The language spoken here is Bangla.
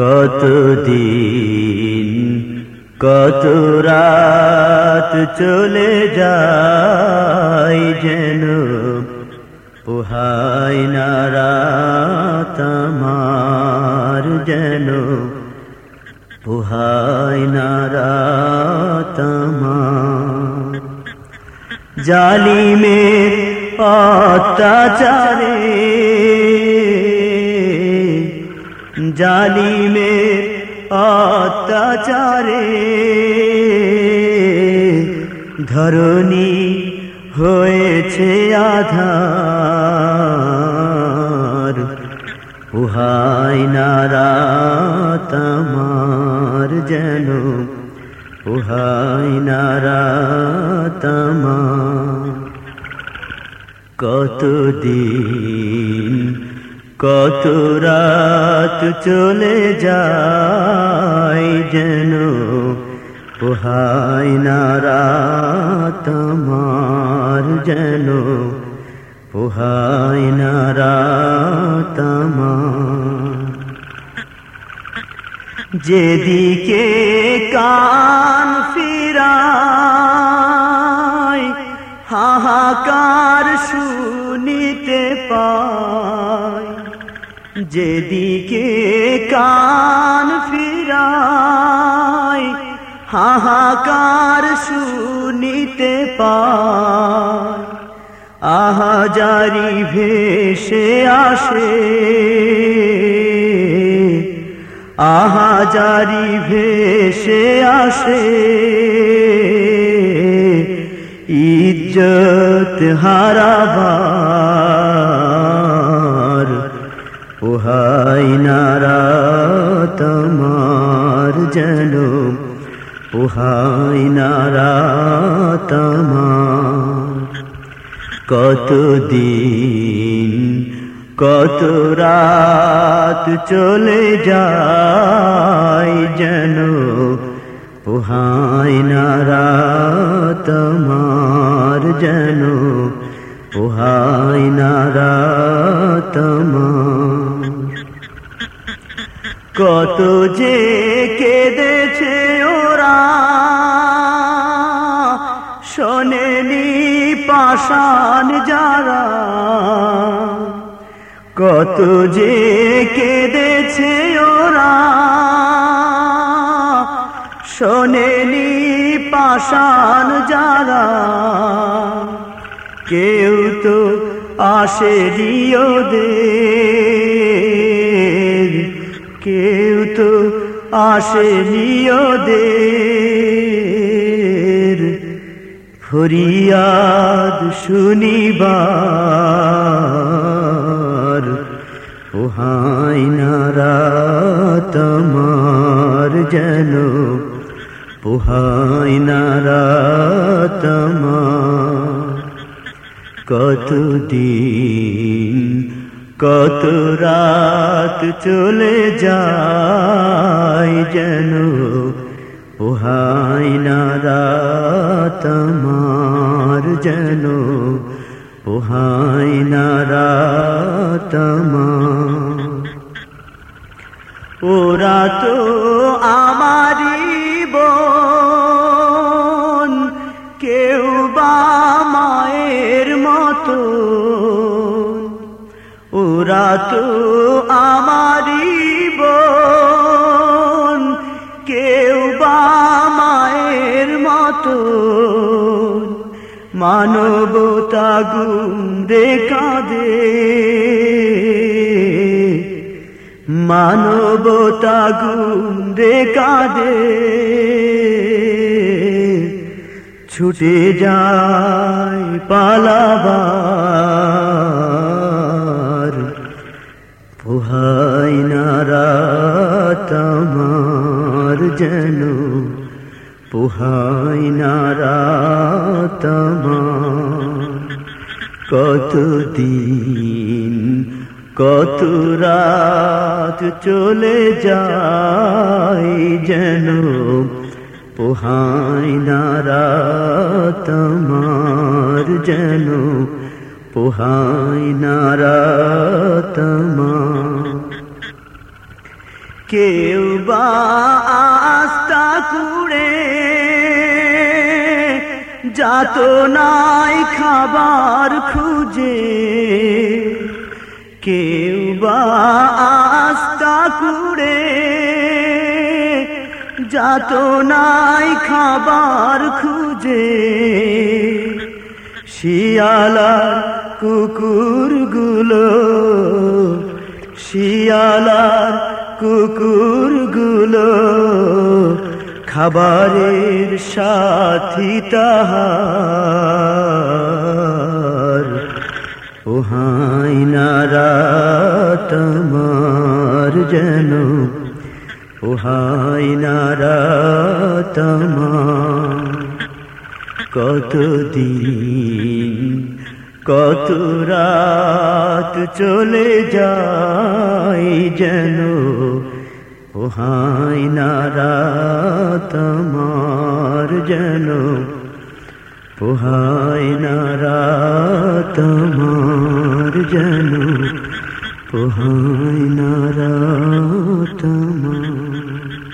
কতদিন কত রাত চলে যায় যেন পোহায় না রাত আমার, যেন পোহায় না রাত আমার। জালিমের অত্যাচারে, জালিমের অত্যাচারে ধরণী হয়েছে আধার, পোহায় না রাত আমার, যেন পোহায় না রাত আমার। কতদিন কত রাত চলে যায় যেন পোহায় না রাত আমার, যেন পোহায় না রাত আমার। যেদিকে কান ফিরাই হাহাকার শুনিতে পাই, যেদিকে কান ফিরাই হাহাকার শুনিতে পাই। আহাজারি ভেসে আসে, আহাজারি ভেসে আসে ইজ্জত হারাবার, পোহায় না রাত আমার, যেন পোহায় না রাত আমার। কতদিন কত রাত চলে যায় যেন পোহায় না রাত আমার, যেন পোহায় না রাত আমার। কত যে কেঁদেছে ওরা শোনেনি পাষাণ যারা, কত যে কেঁদেছে ওরা শোনেনি পাষাণ যারা। কেউ তো আসেনি ওদের, কেউ তো আসেনি ওদের ফরিয়াদ শুনিবার, পোহায় না রাত আমার, যেন পোহায় না রাত আমার। কতদিন কত রাত চলে যায় যেন পোহায় না রাত আমার, যেন পোহায় না রাত আমার। ওরা তো আমারই বোন, কেউ বা মায়ের মতো, ওরা তো আমারই বোন, কেউ বা মায়ের মতো। মানবতা গুণে কাঁদে, মানবতা গুণে কাঁদে ছুটে যায় পালাবার, পোহায় না রাত আমার, যেন পোহায় না রাত আমার। কতদিন কত রাত চলে যায় যেন পোহায় না রাত আমার, যেন পোহায় না রাত আমার। কেউ বা আস্থা কুড়ে যাতনায় খাবার খুঁজে, কেউ বা আস্থা কুড়ে যাতনায় খাবার খুঁজে, শিয়ালার কুকুরগুলো, শিয়ালার কুকুরগুলো খাবারের সাথী তাহার। ও হায়নারা তোমার যেন, ও হায়নারা তোমার। কতদিন কত রাত চলে যায় যেন, ও হায়নারা তোমার যেন, ও হায়নারা তোমার যেন, ও হায়নারা তোমার।